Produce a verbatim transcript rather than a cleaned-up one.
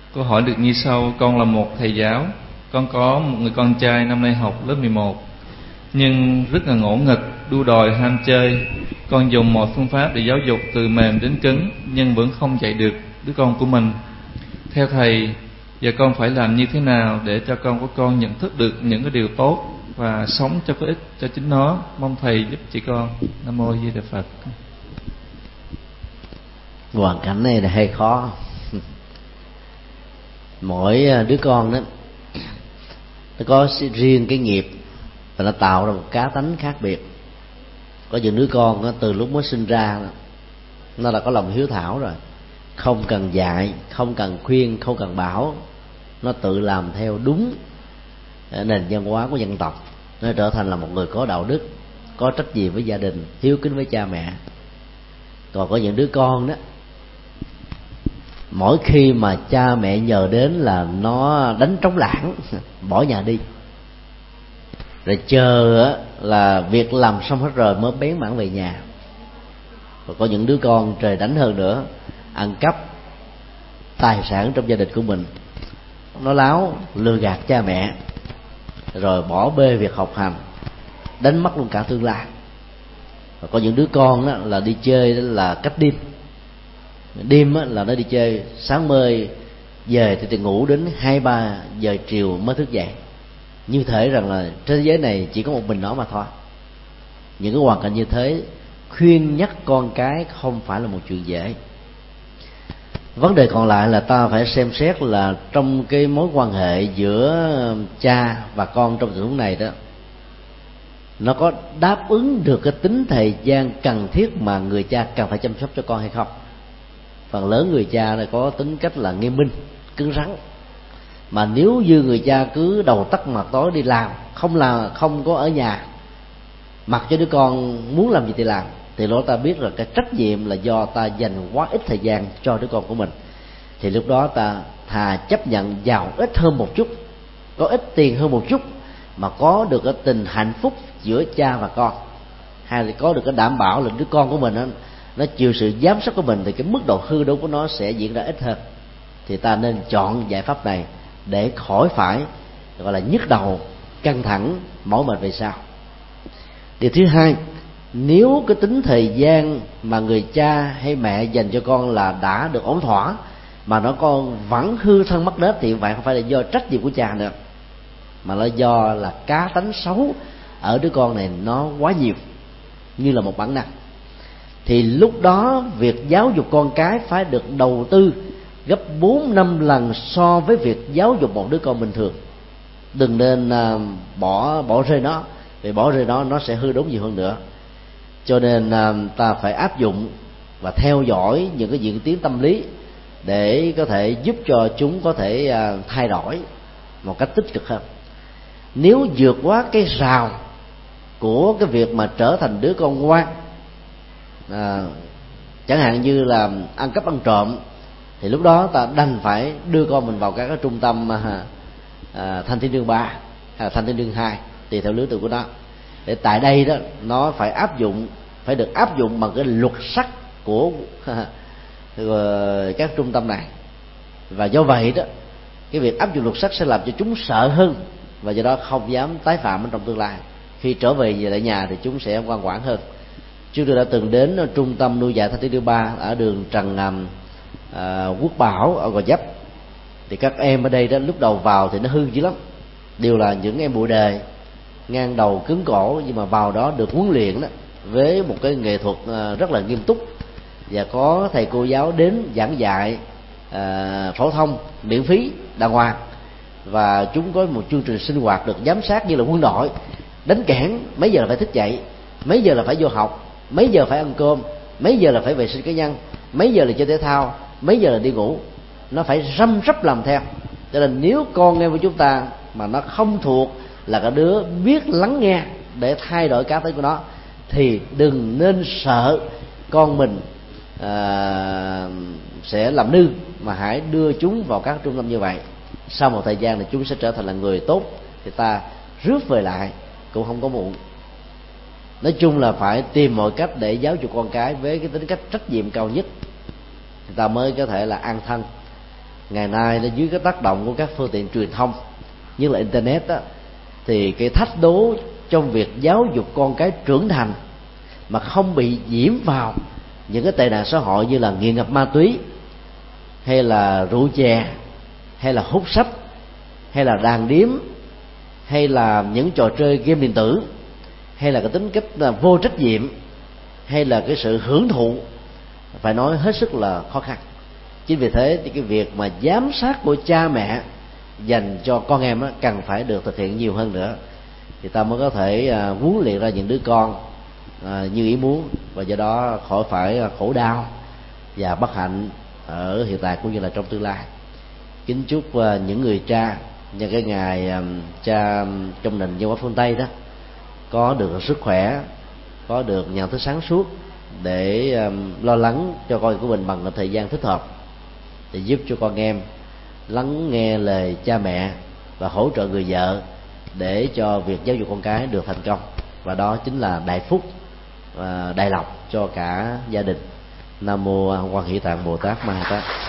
Câu hỏi được như sau: con là một thầy giáo, con có một người con trai năm nay học lớp mười một, nhưng rất là ngỗ nghịch, đua đòi, ham chơi. Con dùng mọi phương pháp để giáo dục từ mềm đến cứng, nhưng vẫn không dạy được đứa con của mình. Theo thầy, giờ con phải làm như thế nào để cho con của con nhận thức được những cái điều tốt và sống cho có ích cho chính nó? Mong thầy giúp chị con. Nam mô Di Đà Phật. Hoàn cảnh này là hơi khó. Mỗi đứa con đó nó có riêng cái nghiệp và nó tạo ra một cá tánh khác biệt. Có những đứa con đó, từ lúc mới sinh ra nó đã có lòng hiếu thảo rồi, không cần dạy, không cần khuyên, không cần bảo, nó tự làm theo đúng nền văn hóa của dân tộc. Nó trở thành là một người có đạo đức, có trách nhiệm với gia đình, hiếu kính với cha mẹ. Còn có những đứa con đó, mỗi khi mà cha mẹ nhờ đến là nó đánh trống lảng, bỏ nhà đi, rồi chờ là việc làm xong hết rồi mới bén mảng về nhà. Và có những đứa con trời đánh hơn nữa, ăn cắp tài sản trong gia đình của mình, nó láo lừa gạt cha mẹ, rồi bỏ bê việc học hành, đánh mất luôn cả tương lai. Và có những đứa con đó là đi chơi đó là cách đêm, đêm là nó đi chơi, sáng mơi về thì, thì ngủ đến hai ba giờ chiều mới thức dậy. Như thể rằng là trên thế giới này chỉ có một mình nó mà thôi. Những cái hoàn cảnh như thế, khuyên nhắc con cái không phải là một chuyện dễ. Vấn đề còn lại là ta phải xem xét là trong cái mối quan hệ giữa cha và con trong tình huống này đó, nó có đáp ứng được cái tính thời gian cần thiết mà người cha cần phải chăm sóc cho con hay không. Phần lớn người cha này có tính cách là nghiêm minh, cứng rắn. Mà nếu như người cha cứ đầu tắt mặt tối đi làm, không là không có ở nhà, mặc cho đứa con muốn làm gì thì làm, thì lúc ta biết là cái trách nhiệm là do ta dành quá ít thời gian cho đứa con của mình. Thì lúc đó ta thà chấp nhận giàu ít hơn một chút, có ít tiền hơn một chút, mà có được cái tình hạnh phúc giữa cha và con, hay là có được cái đảm bảo là đứa con của mình đó, nó chịu sự giám sát của mình, thì cái mức độ hư đốn của nó sẽ diễn ra ít hơn. Thì ta nên chọn giải pháp này để khỏi phải gọi là nhức đầu, căng thẳng, mỏi mệt về sau. Điều thứ hai, nếu cái tính thời gian mà người cha hay mẹ dành cho con là đã được ổn thỏa, mà nó con vẫn hư thân mất nết, thì vậy không phải là do trách nhiệm của cha nữa, mà là do là cá tánh xấu ở đứa con này nó quá nhiều, như là một bản năng. Thì lúc đó việc giáo dục con cái phải được đầu tư gấp bốn năm lần so với việc giáo dục một đứa con bình thường. Đừng nên uh, bỏ bỏ rơi nó, vì bỏ rơi nó nó sẽ hư đốn nhiều hơn nữa. Cho nên uh, ta phải áp dụng và theo dõi những cái diễn tiến tâm lý để có thể giúp cho chúng có thể uh, thay đổi một cách tích cực hơn. Nếu vượt quá cái rào của cái việc mà trở thành đứa con ngoan, à, chẳng hạn như là ăn cắp ăn trộm, thì lúc đó ta đành phải đưa con mình vào các cái trung tâm à, à, thanh thiếu niên ba hay là thanh thiếu niên hai, tùy theo lứa tuổi của nó. Để tại đây đó nó phải áp dụng, phải được áp dụng bằng cái luật sắt của các trung tâm này. Và do vậy đó, cái việc áp dụng luật sắt sẽ làm cho chúng sợ hơn, và do đó không dám tái phạm trong tương lai. Khi trở về về lại nhà thì chúng sẽ ngoan ngoãn hơn. Chúng tôi đã từng đến trung tâm nuôi dạy thanh thiếu niên ba ở đường Trần à, Quốc Bảo ở Gò Vấp. Thì các em ở đây đó lúc đầu vào thì nó hư dữ lắm, đều là những em bụi đời, ngang đầu cứng cổ, nhưng mà vào đó được huấn luyện đó với một cái nghệ thuật rất là nghiêm túc, và có thầy cô giáo đến giảng dạy à, phổ thông miễn phí đàng hoàng. Và chúng có một chương trình sinh hoạt được giám sát như là quân đội, đánh kẽn mấy giờ là phải thức dậy, mấy giờ là phải vô học, mấy giờ phải ăn cơm, mấy giờ là phải vệ sinh cá nhân, mấy giờ là chơi thể thao, mấy giờ là đi ngủ. Nó phải răm rắp làm theo. Cho nên nếu con em của chúng ta mà nó không thuộc là cái đứa biết lắng nghe để thay đổi cá tính của nó, thì đừng nên sợ con mình à, sẽ làm nư, mà hãy đưa chúng vào các trung tâm như vậy. Sau một thời gian thì chúng sẽ trở thành là người tốt, thì ta rước về lại cũng không có muộn. Nói chung là phải tìm mọi cách để giáo dục con cái với cái tính cách trách nhiệm cao nhất, thì ta mới có thể là an thân. ngày nay là dưới cái tác động của các phương tiện truyền thông như là internet đó, thì cái thách đố trong việc giáo dục con cái trưởng thành mà không bị nhiễm vào những cái tệ nạn xã hội như là nghiện ngập ma túy, hay là rượu chè, hay là hút sách, hay là đàn điếm, hay là những trò chơi game điện tử, hay là cái tính cách là vô trách nhiệm, hay là cái sự hưởng thụ, phải nói hết sức là khó khăn. Chính vì thế thì cái việc mà giám sát của cha mẹ dành cho con em á, cần phải được thực hiện nhiều hơn nữa, thì ta mới có thể à, huấn luyện ra những đứa con à, như ý muốn, và do đó khỏi phải khổ đau và bất hạnh ở hiện tại cũng như là trong tương lai. Kính chúc à, những người cha nhân cái ngày à, cha trong nền văn hóa phương Tây đó có được sức khỏe, có được nhận thức sáng suốt để um, lo lắng cho con của mình bằng một thời gian thích hợp, để giúp cho con em lắng nghe lời cha mẹ và hỗ trợ người vợ để cho việc giáo dục con cái được thành công, và đó chính là đại phúc và đại lộc cho cả gia đình. Nam mô Quan Hỷ Tạng Bồ Tát Ma Ha Tát.